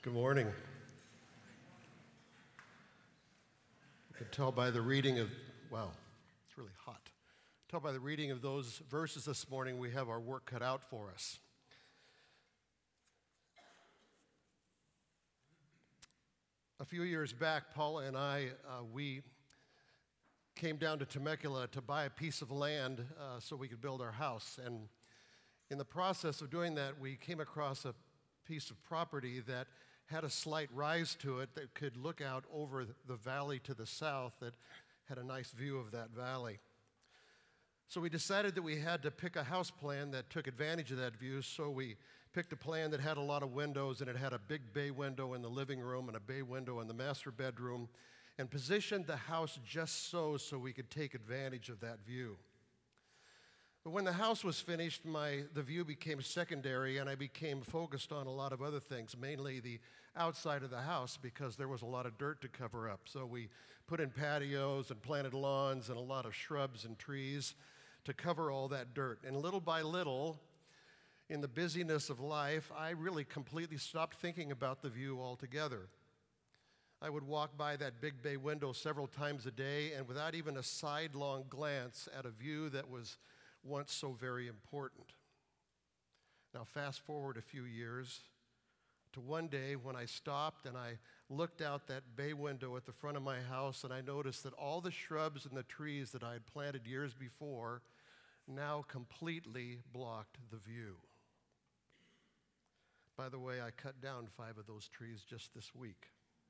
Good morning. You can tell by the reading of, wow, it's really hot. Tell by the reading of those verses this morning, we have our work cut out for us. A few years back, Paula and I, we came down to Temecula to buy a piece of land so we could build our house. And in the process of doing that, we came across a piece of property that had a slight rise to it that could look out over the valley to the south that had a nice view of that valley. So we decided that we had to pick a house plan that took advantage of that view, so we picked a plan that had a lot of windows, and it had a big bay window in the living room and a bay window in the master bedroom, and positioned the house just so we could take advantage of that view. But when the house was finished, the view became secondary, and I became focused on a lot of other things, mainly the outside of the house, because there was a lot of dirt to cover up. So we put in patios and planted lawns and a lot of shrubs and trees to cover all that dirt. And little by little, in the busyness of life, I really completely stopped thinking about the view altogether. I would walk by that big bay window several times a day, and without even a sidelong glance at a view that was once so very important. Now fast forward a few years to one day when I stopped and I looked out that bay window at the front of my house, and I noticed that all the shrubs and the trees that I had planted years before now completely blocked the view. By the way, I cut down 5 of those trees just this week.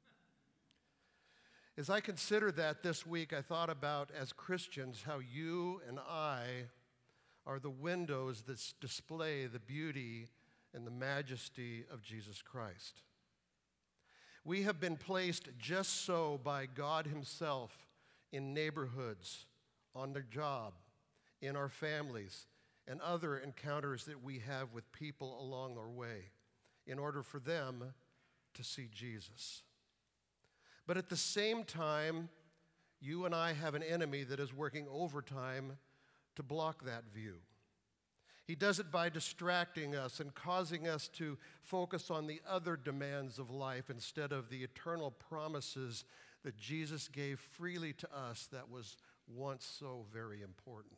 As I considered that this week, I thought about, as Christians, how you and I are the windows that display the beauty and the majesty of Jesus Christ. We have been placed just so by God Himself in neighborhoods, on the job, in our families, and other encounters that we have with people along our way, in order for them to see Jesus. But at the same time, you and I have an enemy that is working overtime to block that view. He does it by distracting us and causing us to focus on the other demands of life instead of the eternal promises that Jesus gave freely to us that was once so very important.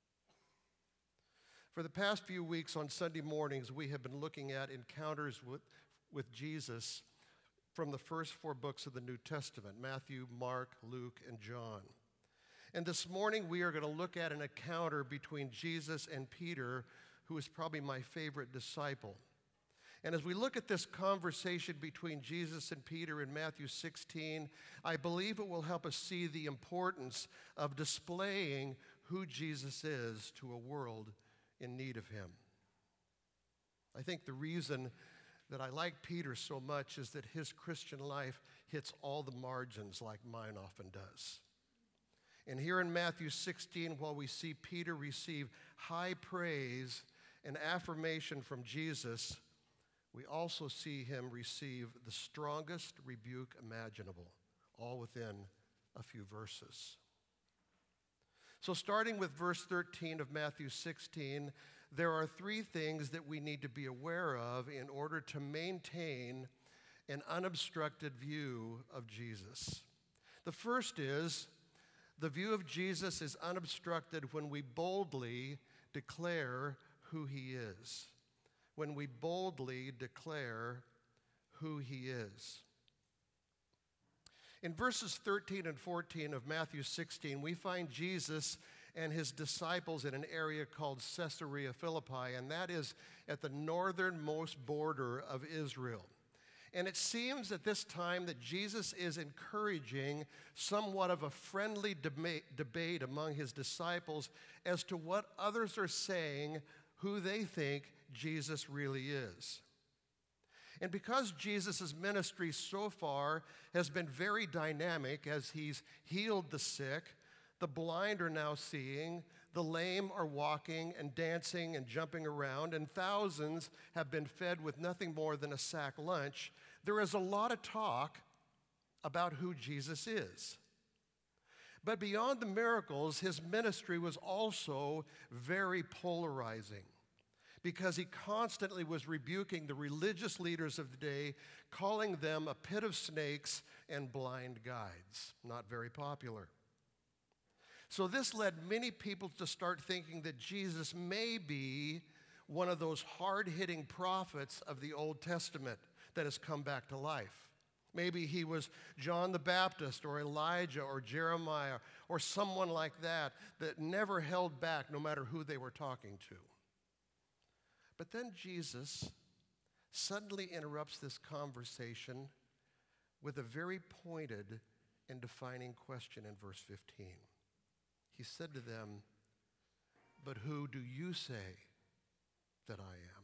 For the past few weeks on Sunday mornings, we have been looking at encounters with Jesus from the first 4 books of the New Testament: Matthew, Mark, Luke, and John. And this morning we are going to look at an encounter between Jesus and Peter, who is probably my favorite disciple. And as we look at this conversation between Jesus and Peter in Matthew 16, I believe it will help us see the importance of displaying who Jesus is to a world in need of Him. I think the reason that I like Peter so much is that his Christian life hits all the margins like mine often does. And here in Matthew 16, while we see Peter receive high praise and affirmation from Jesus, we also see him receive the strongest rebuke imaginable, all within a few verses. So starting with verse 13 of Matthew 16, there are 3 things that we need to be aware of in order to maintain an unobstructed view of Jesus. The first is, the view of Jesus is unobstructed when we boldly declare who He is. When we boldly declare who He is. In verses 13 and 14 of Matthew 16, we find Jesus and His disciples in an area called Caesarea Philippi, and that is at the northernmost border of Israel. And it seems at this time that Jesus is encouraging somewhat of a friendly debate among His disciples as to what others are saying who they think Jesus really is. And because Jesus' ministry so far has been very dynamic, as He's healed the sick, the blind are now seeing, the lame are walking and dancing and jumping around, and thousands have been fed with nothing more than a sack lunch, there is a lot of talk about who Jesus is. But beyond the miracles, His ministry was also very polarizing. because he constantly was rebuking the religious leaders of the day, calling them a pit of snakes and blind guides. Not very popular. So this led many people to start thinking that Jesus may be one of those hard-hitting prophets of the Old Testament that has come back to life. Maybe he was John the Baptist or Elijah or Jeremiah or someone like that never held back no matter who they were talking to. But then Jesus suddenly interrupts this conversation with a very pointed and defining question in verse 15. He said to them, "But who do you say that I am?"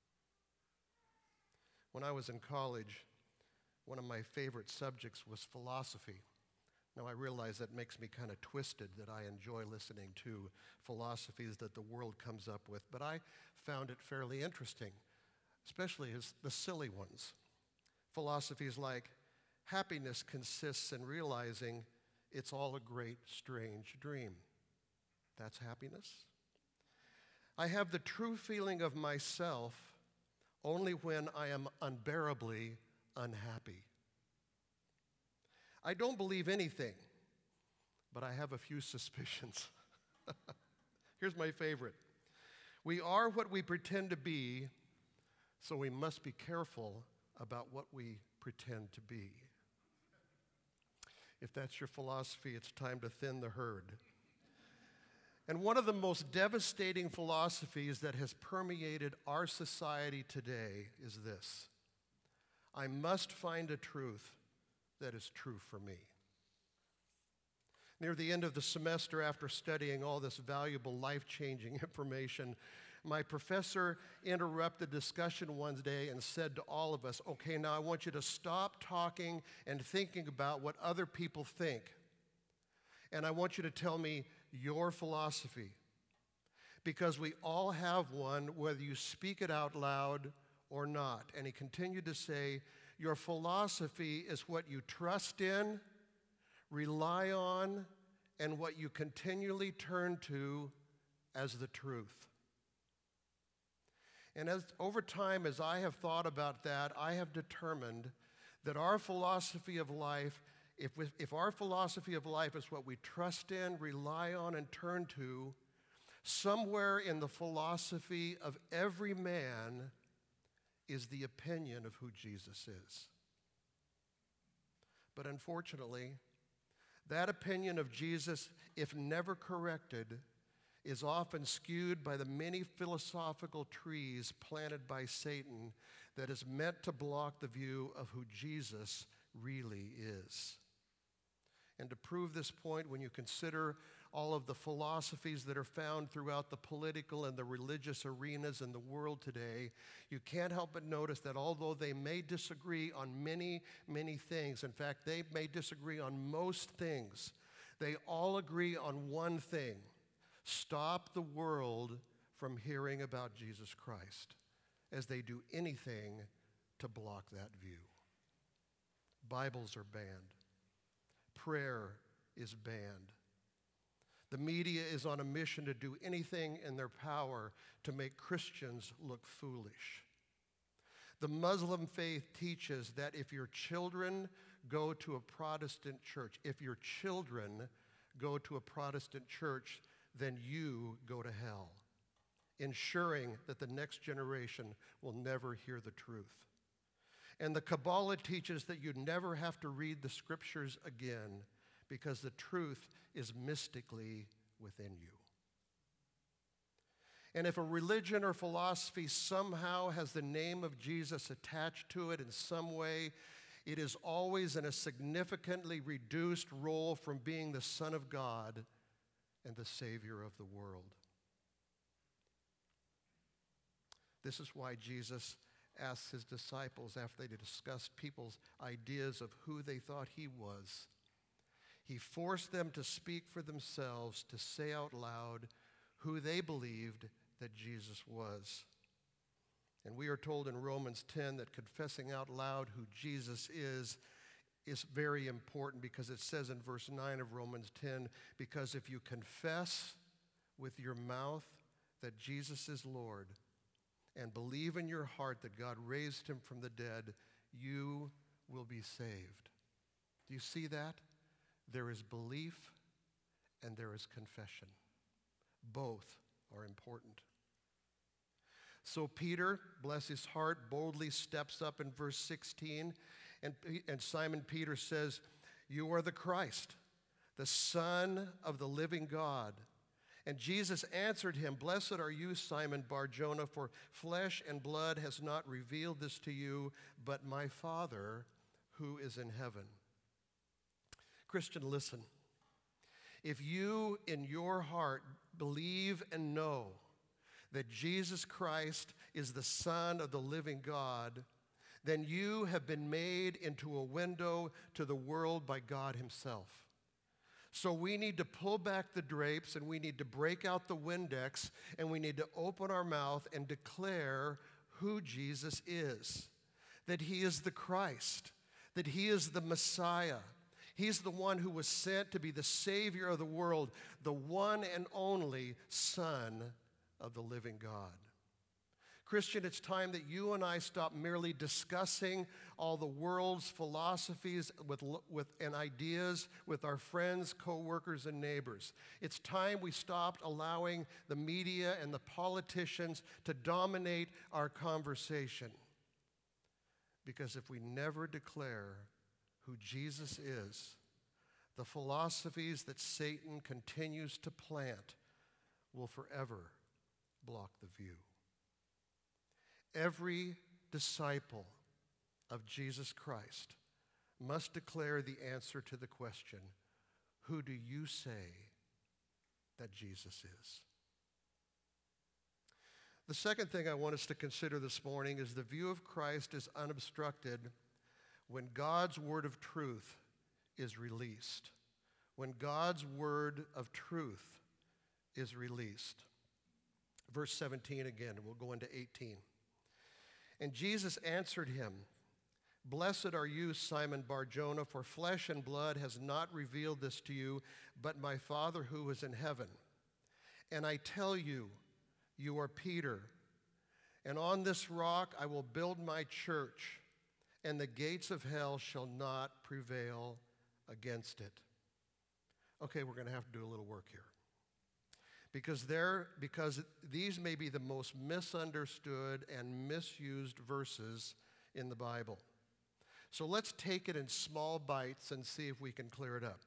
When I was in college, one of my favorite subjects was philosophy. Now, I realize that makes me kind of twisted that I enjoy listening to philosophies that the world comes up with, but I found it fairly interesting, especially as the silly ones. Philosophies like, happiness consists in realizing it's all a great, strange dream. That's happiness. I have the true feeling of myself only when I am unbearably unhappy. I don't believe anything, but I have a few suspicions. Here's my favorite. We are what we pretend to be, so we must be careful about what we pretend to be. If that's your philosophy, it's time to thin the herd. And one of the most devastating philosophies that has permeated our society today is this: I must find a truth that is true for me. Near the end of the semester, after studying all this valuable, life-changing information, my professor interrupted discussion one day and said to all of us, "Okay, now I want you to stop talking and thinking about what other people think. And I want you to tell me your philosophy. Because we all have one, whether you speak it out loud or not." And he continued to say, "Your philosophy is what you trust in, rely on, and what you continually turn to as the truth." And over time, as I have thought about that, I have determined that our philosophy of life, if our philosophy of life is what we trust in, rely on, and turn to, somewhere in the philosophy of every man is the opinion of who Jesus is. But unfortunately, that opinion of Jesus, if never corrected, is often skewed by the many philosophical trees planted by Satan that is meant to block the view of who Jesus really is. And to prove this point, when you consider all of the philosophies that are found throughout the political and the religious arenas in the world today, you can't help but notice that although they may disagree on many, many things, in fact, they may disagree on most things, they all agree on one thing: stop the world from hearing about Jesus Christ, as they do anything to block that view. Bibles are banned. Prayer is banned. The media is on a mission to do anything in their power to make Christians look foolish. The Muslim faith teaches that if your children go to a Protestant church, then you go to hell, ensuring that the next generation will never hear the truth. And the Kabbalah teaches that you never have to read the scriptures again, because the truth is mystically within you. And if a religion or philosophy somehow has the name of Jesus attached to it in some way, it is always in a significantly reduced role from being the Son of God and the Savior of the world. This is why Jesus asked his disciples, after they discussed people's ideas of who they thought he was, he forced them to speak for themselves, to say out loud who they believed that Jesus was. And we are told in Romans 10 that confessing out loud who Jesus is very important, because it says in verse 9 of Romans 10, because if you confess with your mouth that Jesus is Lord and believe in your heart that God raised him from the dead, you will be saved. Do you see that? There is belief and there is confession. Both are important. So Peter, bless his heart, boldly steps up in verse 16, and Simon Peter says, "You are the Christ, the Son of the living God." And Jesus answered him, "Blessed are you, Simon Bar-Jonah, for flesh and blood has not revealed this to you, but my Father who is in heaven." Christian, listen. If you in your heart believe and know that Jesus Christ is the Son of the living God, then you have been made into a window to the world by God himself. So we need to pull back the drapes, and we need to break out the Windex, and we need to open our mouth and declare who Jesus is. That he is the Christ, that he is the Messiah. He's the one who was sent to be the Savior of the world, the one and only Son of the living God. Christian, it's time that you and I stop merely discussing all the world's philosophies and ideas with our friends, co-workers, and neighbors. It's time we stopped allowing the media and the politicians to dominate our conversation. Because if we never declare who Jesus is, the philosophies that Satan continues to plant will forever block the view. Every disciple of Jesus Christ must declare the answer to the question, who do you say that Jesus is? The second thing I want us to consider this morning is the view of Christ is unobstructed when God's word of truth is released. When God's word of truth is released. Verse 17 again, we'll go into 18. And Jesus answered him, "Blessed are you, Simon Bar-Jonah, for flesh and blood has not revealed this to you, but my Father who is in heaven. And I tell you, you are Peter, and on this rock I will build my church, and the gates of hell shall not prevail against it." Okay, we're going to have to do a little work here. Because these may be the most misunderstood and misused verses in the Bible. So let's take it in small bites and see if we can clear it up.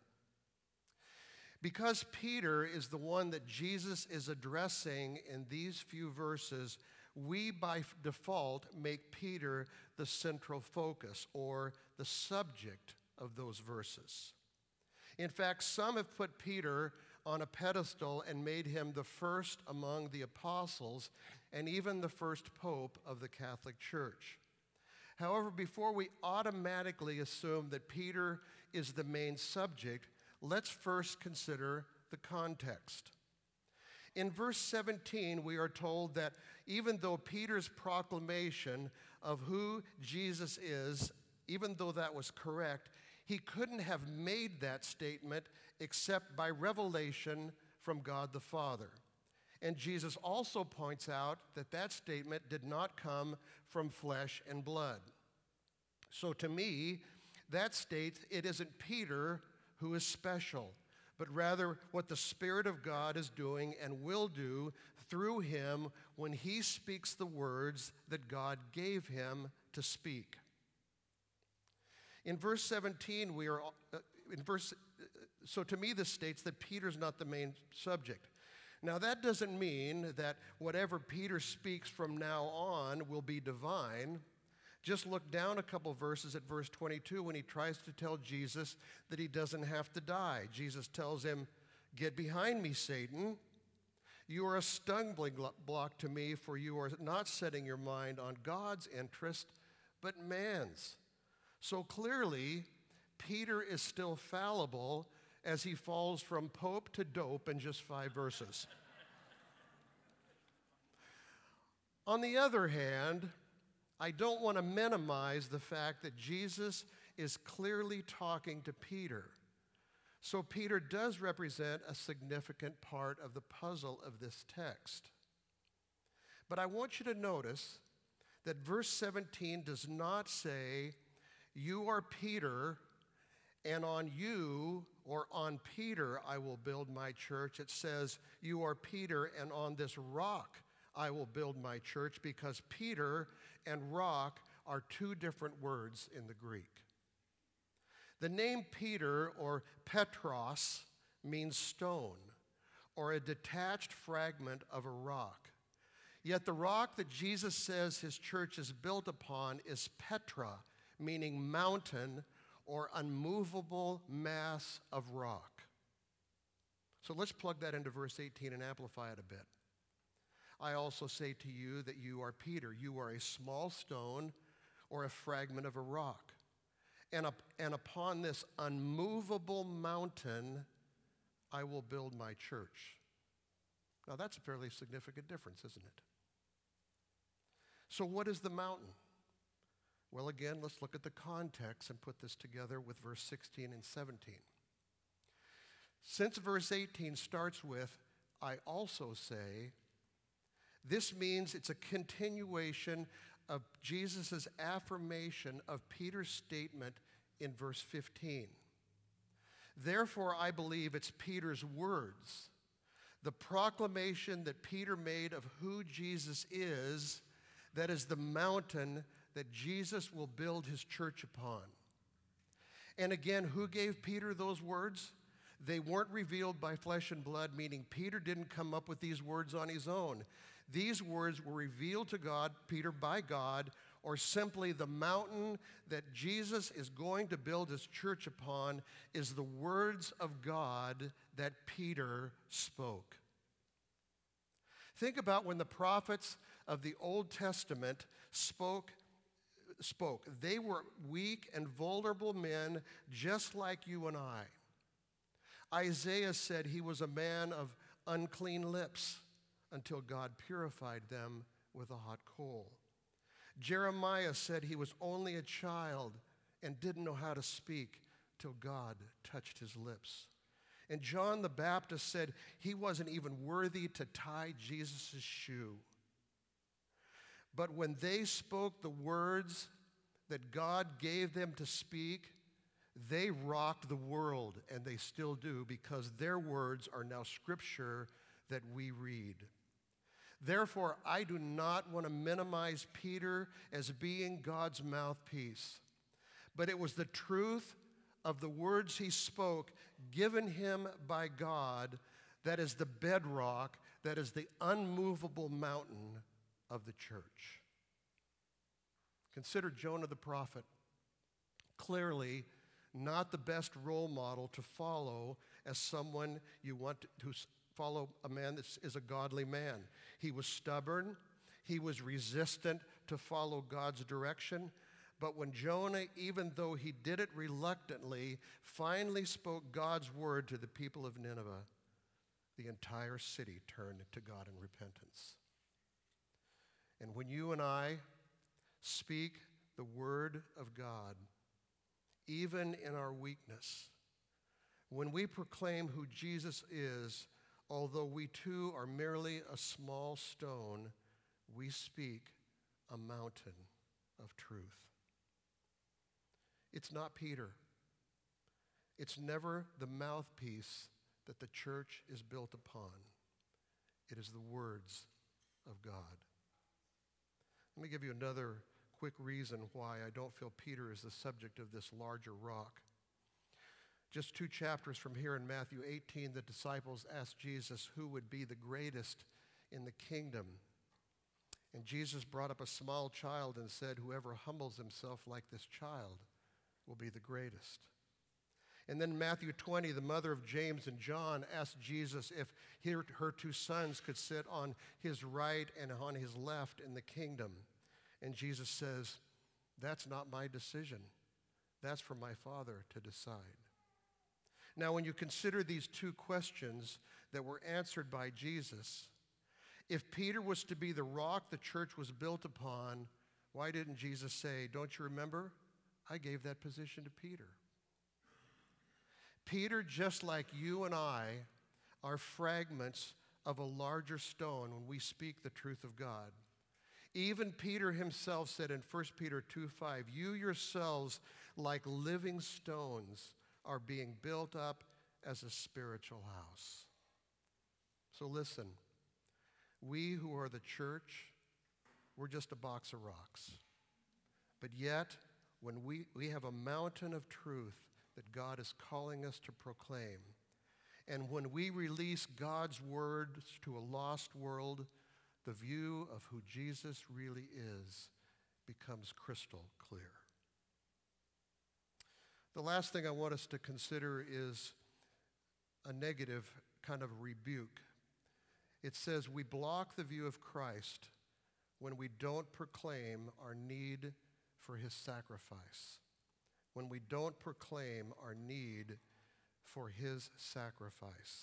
Because Peter is the one that Jesus is addressing in these few verses, we by default make Peter the central focus or the subject of those verses. In fact, some have put Peter on a pedestal and made him the first among the apostles and even the first pope of the Catholic Church. However, before we automatically assume that Peter is the main subject, let's first consider the context. In verse 17, we are told that even though Peter's proclamation of who Jesus is, even though that was correct, he couldn't have made that statement except by revelation from God the Father. And Jesus also points out that that statement did not come from flesh and blood. So to me, that states it isn't Peter who is special, but rather what the Spirit of God is doing and will do through him when he speaks the words that God gave him to speak. In verse 17, so to me this states that Peter's not the main subject. Now that doesn't mean that whatever Peter speaks from now on will be divine. Just look down a couple verses at verse 22 when he tries to tell Jesus that he doesn't have to die. Jesus tells him, "Get behind me, Satan. You are a stumbling block to me, for you are not setting your mind on God's interest, but man's." So clearly, Peter is still fallible as he falls from pope to dope in just 5 verses. On the other hand, I don't want to minimize the fact that Jesus is clearly talking to Peter. So Peter does represent a significant part of the puzzle of this text. But I want you to notice that verse 17 does not say, "You are Peter, and on you or on Peter I will build my church." It says, "You are Peter, and on this rock I will build my church," because Peter and rock are two different words in the Greek. The name Peter, or Petros, means stone or a detached fragment of a rock. Yet the rock that Jesus says his church is built upon is Petra, meaning mountain or unmovable mass of rock. So let's plug that into verse 18 and amplify it a bit. "I also say to you that you are Peter. You are a small stone or a fragment of a rock. And upon this unmovable mountain, I will build my church." Now that's a fairly significant difference, isn't it? So what is the mountain? Well, again, let's look at the context and put this together with verse 16 and 17. Since verse 18 starts with, "I also say," this means it's a continuation of Jesus' affirmation of Peter's statement in verse 15. Therefore, I believe it's Peter's words, the proclamation that Peter made of who Jesus is, that is the mountain that Jesus will build his church upon. And again, who gave Peter those words? They weren't revealed by flesh and blood, meaning Peter didn't come up with these words on his own. These words were revealed to Peter by God, or simply the mountain that Jesus is going to build his church upon is the words of God that Peter spoke. Think about when the prophets of the Old Testament spoke. They were weak and vulnerable men just like you and I. Isaiah said he was a man of unclean lips until God purified them with a hot coal. Jeremiah said he was only a child and didn't know how to speak till God touched his lips. And John the Baptist said he wasn't even worthy to tie Jesus' shoe. But when they spoke the words that God gave them to speak, they rocked the world, and they still do, because their words are now scripture that we read. Therefore, I do not want to minimize Peter as being God's mouthpiece, but it was the truth of the words he spoke, given him by God, that is the bedrock, that is the unmovable mountain of the church. Consider Jonah the prophet. Clearly, not the best role model to follow as someone you want to follow, a man that is a godly man. He was stubborn. He was resistant to follow God's direction. But when Jonah, even though he did it reluctantly, finally spoke God's word to the people of Nineveh, the entire city turned to God in repentance. And when you and I speak the word of God, even in our weakness, when we proclaim who Jesus is, although we too are merely a small stone, we speak a mountain of truth. It's not Peter. It's never the mouthpiece that the church is built upon. It is the words of God. Let me give you another quick reason why I don't feel Peter is the subject of this larger rock. Just 2 chapters from here in Matthew 18, the disciples asked Jesus who would be the greatest in the kingdom. And Jesus brought up a small child and said, "Whoever humbles himself like this child will be the greatest." And then Matthew 20, the mother of James and John asked Jesus if her 2 sons could sit on his right and on his left in the kingdom. And Jesus says, "That's not my decision. That's for my Father to decide." Now, when you consider these 2 questions that were answered by Jesus, if Peter was to be the rock the church was built upon, why didn't Jesus say, "Don't you remember? I gave that position to Peter"? Peter, just like you and I, are fragments of a larger stone when we speak the truth of God. Even Peter himself said in 1 Peter 2:5, "You yourselves, like living stones, are being built up as a spiritual house." So listen, we who are the church, we're just a box of rocks. But yet, when we have a mountain of truth that God is calling us to proclaim, and when we release God's words to a lost world, the view of who Jesus really is becomes crystal clear. The last thing I want us to consider is a negative kind of rebuke. It says we block the view of Christ when we don't proclaim our need for his sacrifice. When we don't proclaim our need for his sacrifice.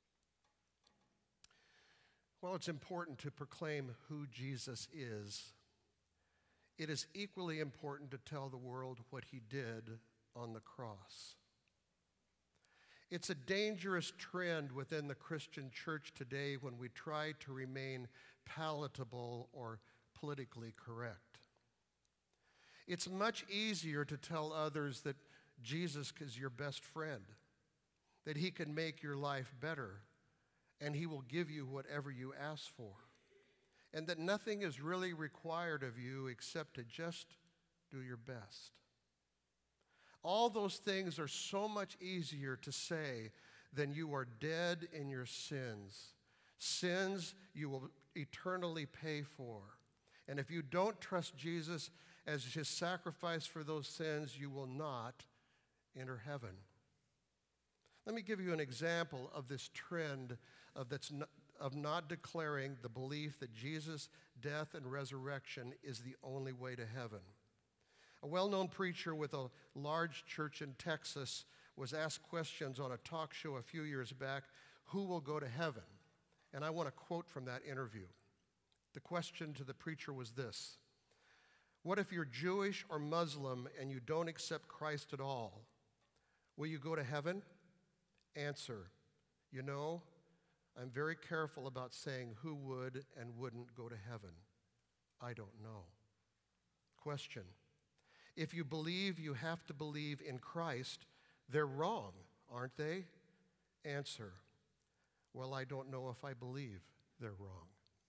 Well, it's important to proclaim who Jesus is. It is equally important to tell the world what he did on the cross. It's a dangerous trend within the Christian church today when we try to remain palatable or politically correct. It's much easier to tell others that Jesus is your best friend, that he can make your life better, and he will give you whatever you ask for, and that nothing is really required of you except to just do your best. All those things are so much easier to say than you are dead in your sins, sins you will eternally pay for. And if you don't trust Jesus as his sacrifice for those sins, you will not enter heaven. Let me give you an example of this trend of not declaring the belief that Jesus' death and resurrection is the only way to heaven. A well-known preacher with a large church in Texas was asked questions on a talk show a few years back, who will go to heaven? And I want to quote from that interview. The question to the preacher was this: what if you're Jewish or Muslim and you don't accept Christ at all? Will you go to heaven? Answer: you know, I'm very careful about saying who would and wouldn't go to heaven. I don't know. Question: if you believe you have to believe in Christ, they're wrong, aren't they? Answer: well, I don't know if I believe they're wrong.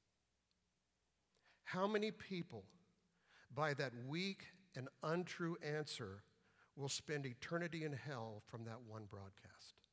How many people, by that weak and untrue answer, will spend eternity in hell from that one broadcast?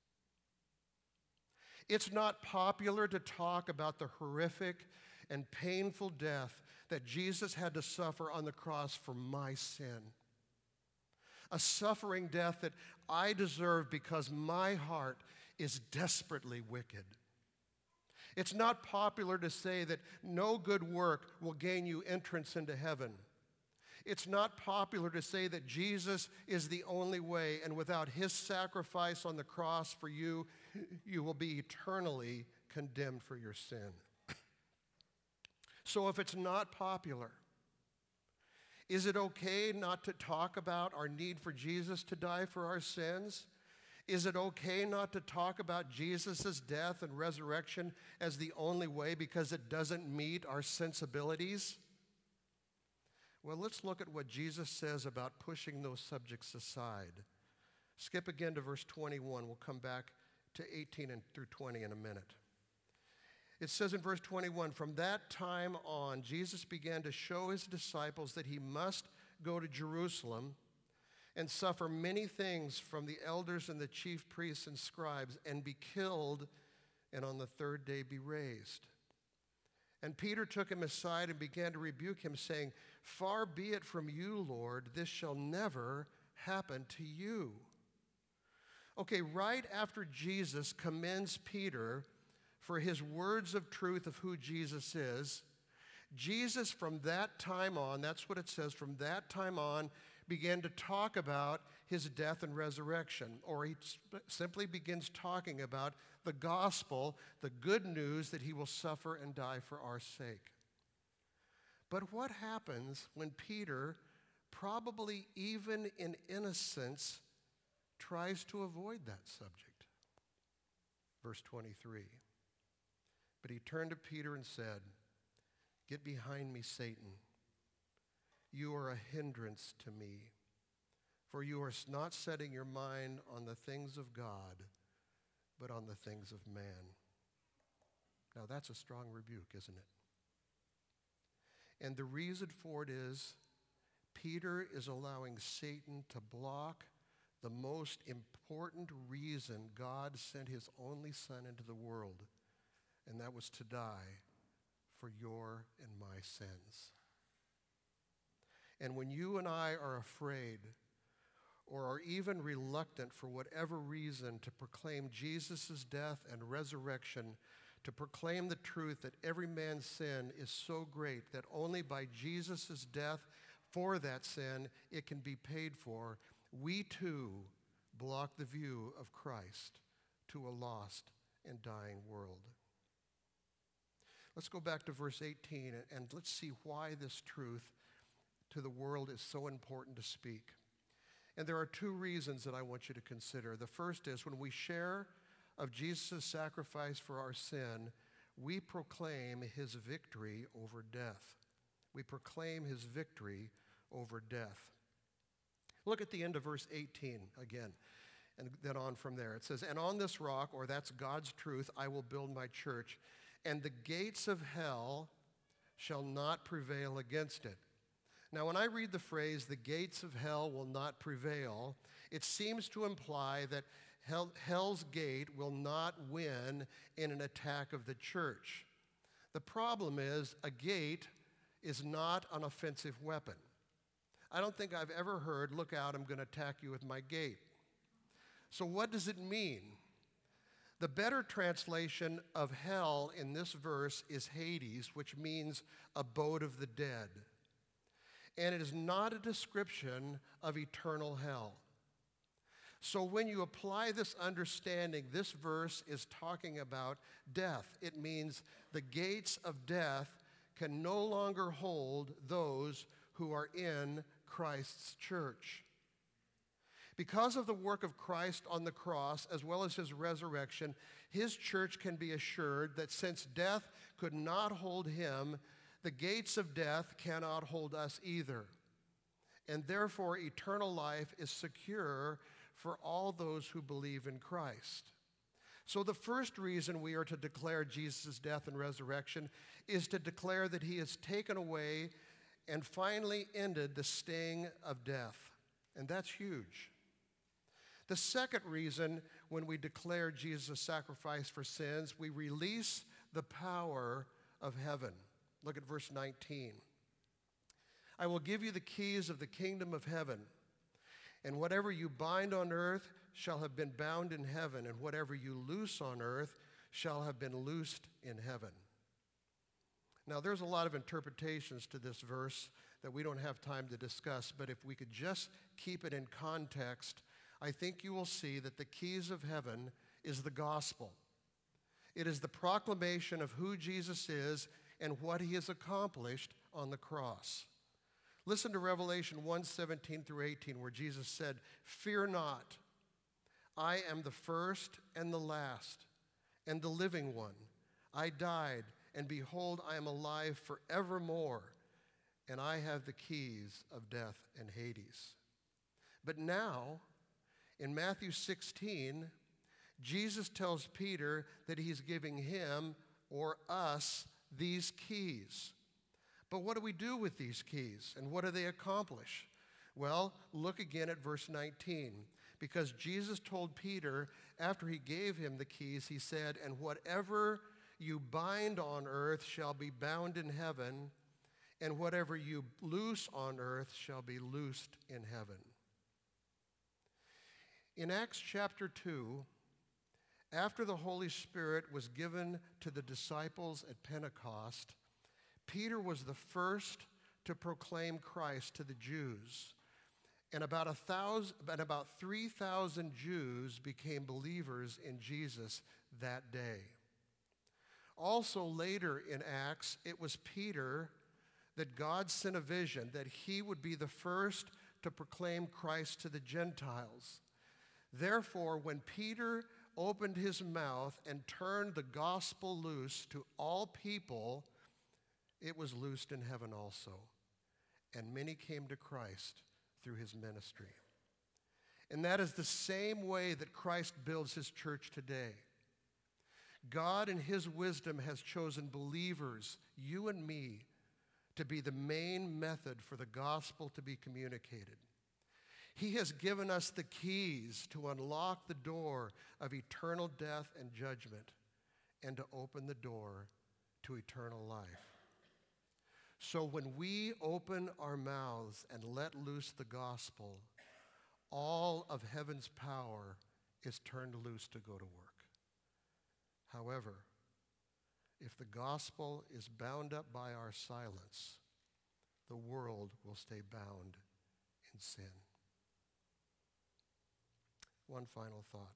It's not popular to talk about the horrific and painful death that Jesus had to suffer on the cross for my sin. A suffering death that I deserve because my heart is desperately wicked. It's not popular to say that no good work will gain you entrance into heaven. It's not popular to say that Jesus is the only way, and without his sacrifice on the cross for you, you will be eternally condemned for your sin. So if it's not popular, is it okay not to talk about our need for Jesus to die for our sins? Is it okay not to talk about Jesus' death and resurrection as the only way because it doesn't meet our sensibilities? Well, let's look at what Jesus says about pushing those subjects aside. Skip again to verse 21. We'll come back to 18 and through 20 in a minute. It says in verse 21, from that time on, Jesus began to show his disciples that he must go to Jerusalem and suffer many things from the elders and the chief priests and scribes and be killed and on the third day be raised. And Peter took him aside and began to rebuke him, saying, far be it from you, Lord, this shall never happen to you. Okay, right after Jesus commends Peter for his words of truth of who Jesus is, Jesus from that time on, that's what it says, from that time on, began to talk about his death and resurrection, or he simply begins talking about the gospel, the good news that he will suffer and die for our sake. But what happens when Peter, probably even in innocence, tries to avoid that subject? Verse 23. But he turned to Peter and said, Get behind me, Satan. You are a hindrance to me, for you are not setting your mind on the things of God, but on the things of man. Now that's a strong rebuke, isn't it? And the reason for it is Peter is allowing Satan to block the most important reason God sent his only Son into the world, and that was to die for your and my sins. And when you and I are afraid or are even reluctant for whatever reason to proclaim Jesus' death and resurrection, to proclaim the truth that every man's sin is so great that only by Jesus' death for that sin it can be paid for, we too block the view of Christ to a lost and dying world. Let's go back to verse 18 and let's see why this truth to the world is so important to speak. And there are two reasons that I want you to consider. The first is when we share of Jesus' sacrifice for our sin, we proclaim his victory over death. We proclaim his victory over death. Look at the end of verse 18 again, and then on from there. It says, and on this rock, or that's God's truth, I will build my church, and the gates of hell shall not prevail against it. Now, when I read the phrase, the gates of hell will not prevail, it seems to imply that hell's gate will not win in an attack of the church. The problem is, a gate is not an offensive weapon. I don't think I've ever heard, look out, I'm going to attack you with my gate. So what does it mean? The better translation of hell in this verse is Hades, which means abode of the dead. And it is not a description of eternal hell. So when you apply this understanding, this verse is talking about death. It means the gates of death can no longer hold those who are in Christ's church. Because of the work of Christ on the cross, as well as his resurrection, his church can be assured that since death could not hold him, the gates of death cannot hold us either. And therefore, eternal life is secure for all those who believe in Christ. So the first reason we are to declare Jesus' death and resurrection is to declare that he has taken away and finally ended the sting of death. And that's huge. The second reason, when we declare Jesus' sacrifice for sins, we release the power of heaven. Look at verse 19. I will give you the keys of the kingdom of heaven, and whatever you bind on earth shall have been bound in heaven, and whatever you loose on earth shall have been loosed in heaven. Now, there's a lot of interpretations to this verse that we don't have time to discuss, but if we could just keep it in context, I think you will see that the keys of heaven is the gospel. It is the proclamation of who Jesus is and what he has accomplished on the cross. Listen to Revelation 1:17 through 18, where Jesus said, fear not, I am the first and the last and the living one. I died, and behold, I am alive forevermore, and I have the keys of death and Hades. But now, in Matthew 16, Jesus tells Peter that he's giving him or us these keys. But what do we do with these keys, and what do they accomplish? Well, look again at verse 19, because Jesus told Peter after he gave him the keys, he said, and whatever you bind on earth shall be bound in heaven, and whatever you loose on earth shall be loosed in heaven. In Acts chapter 2, after the Holy Spirit was given to the disciples at Pentecost, Peter was the first to proclaim Christ to the Jews. And about 3,000 Jews became believers in Jesus that day. Also later in Acts, it was Peter that God sent a vision that he would be the first to proclaim Christ to the Gentiles. Therefore, when Peter opened his mouth and turned the gospel loose to all people, it was loosed in heaven also, and many came to Christ through his ministry. And that is the same way that Christ builds his church today. God in his wisdom has chosen believers, you and me, to be the main method for the gospel to be communicated. He has given us the keys to unlock the door of eternal death and judgment and to open the door to eternal life. So when we open our mouths and let loose the gospel, all of heaven's power is turned loose to go to work. However, if the gospel is bound up by our silence, the world will stay bound in sin. One final thought.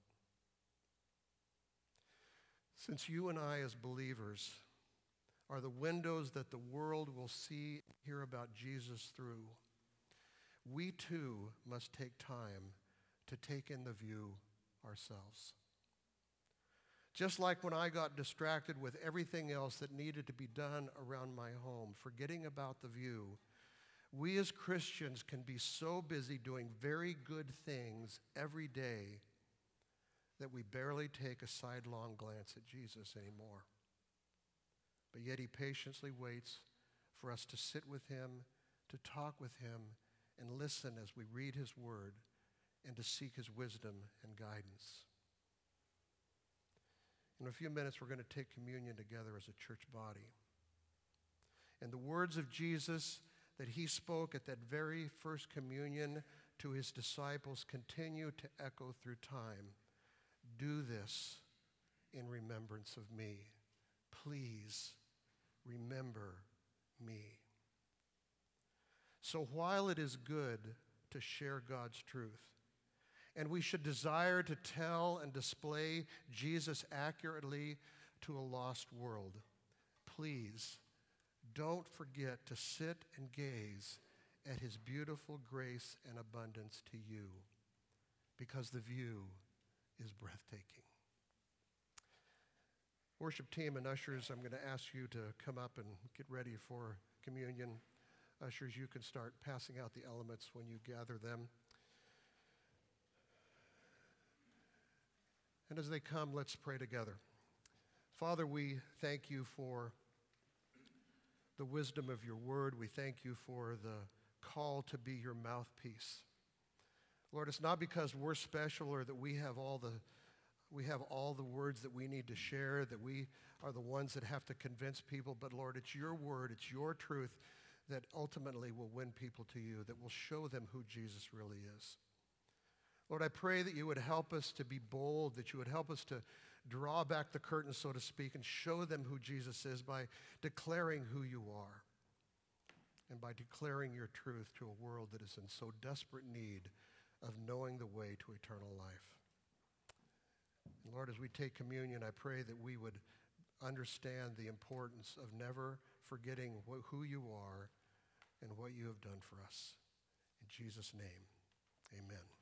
Since you and I as believers are the windows that the world will see and hear about Jesus through, we too must take time to take in the view ourselves. Just like when I got distracted with everything else that needed to be done around my home, forgetting about the view, we as Christians can be so busy doing very good things every day that we barely take a sidelong glance at Jesus anymore. But yet he patiently waits for us to sit with him, to talk with him, and listen as we read his word and to seek his wisdom and guidance. In a few minutes, we're going to take communion together as a church body. And the words of Jesus that he spoke at that very first communion to his disciples continue to echo through time. Do this in remembrance of me. Please remember me. So while it is good to share God's truth, and we should desire to tell and display Jesus accurately to a lost world, please don't forget to sit and gaze at his beautiful grace and abundance to you, because the view is breathtaking. Worship team and ushers, I'm going to ask you to come up and get ready for communion. Ushers, you can start passing out the elements when you gather them. And as they come, let's pray together. Father, we thank you for the wisdom of your word. We thank you for the call to be your mouthpiece. Lord, it's not because we're special or that we have all the words that we need to share, that we are the ones that have to convince people, but Lord, it's your word, it's your truth that ultimately will win people to you, that will show them who Jesus really is. Lord, I pray that you would help us to be bold, that you would help us to draw back the curtain, so to speak, and show them who Jesus is by declaring who you are and by declaring your truth to a world that is in so desperate need of knowing the way to eternal life. And Lord, as we take communion, I pray that we would understand the importance of never forgetting who you are and what you have done for us. In Jesus' name, amen.